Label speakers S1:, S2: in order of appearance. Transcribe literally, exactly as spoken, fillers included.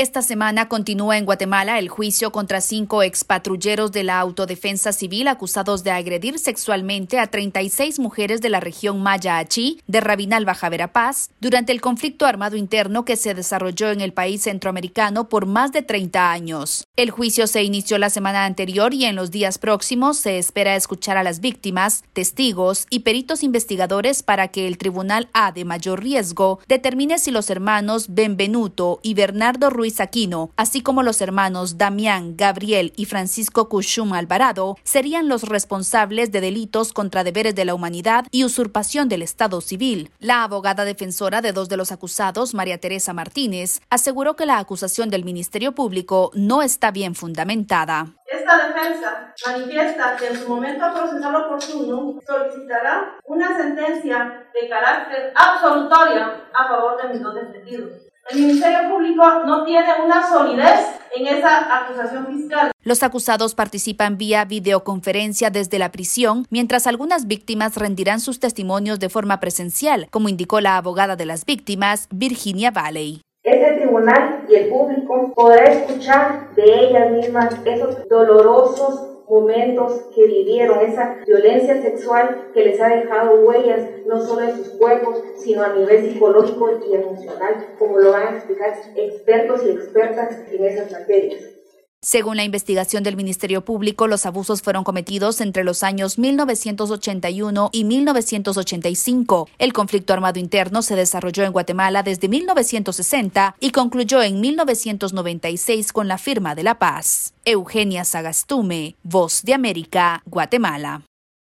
S1: Esta semana continúa en Guatemala el juicio contra cinco expatrulleros de la Autodefensa Civil acusados de agredir sexualmente a treinta y seis mujeres de la región Maya Achí de Rabinal Baja Verapaz durante el conflicto armado interno que se desarrolló en el país centroamericano por más de treinta años. El juicio se inició la semana anterior y en los días próximos se espera escuchar a las víctimas, testigos y peritos investigadores para que el Tribunal A de Mayor Riesgo determine si los hermanos Benvenuto y Bernardo Ruiz Aquino, así como los hermanos Damián, Gabriel y Francisco Cushum Alvarado, serían los responsables de delitos contra deberes de la humanidad y usurpación del Estado civil. La abogada defensora de dos de los acusados, María Teresa Martínez, aseguró que la acusación del Ministerio Público no está bien fundamentada.
S2: Esta defensa manifiesta que en su momento procesal oportuno solicitará una sentencia de carácter absolutoria a favor de mis dos defendidos. El Ministerio Público no tiene una solidez en esa acusación fiscal.
S1: Los acusados participan vía videoconferencia desde la prisión, mientras algunas víctimas rendirán sus testimonios de forma presencial, como indicó la abogada de las víctimas, Virginia Valley.
S3: Ese tribunal y el público podrá escuchar de ellas mismas esos dolorosos momentos que vivieron, esa violencia sexual que les ha dejado huellas no solo en sus cuerpos, sino a nivel psicológico y emocional, como lo van a explicar expertos y expertas en esas materias.
S1: Según la investigación del Ministerio Público, los abusos fueron cometidos entre los años mil novecientos ochenta y uno y mil novecientos ochenta y cinco. El conflicto armado interno se desarrolló en Guatemala desde mil novecientos sesenta y concluyó en mil novecientos noventa y seis con la firma de la paz. Eugenia Sagastume, Voz de América, Guatemala.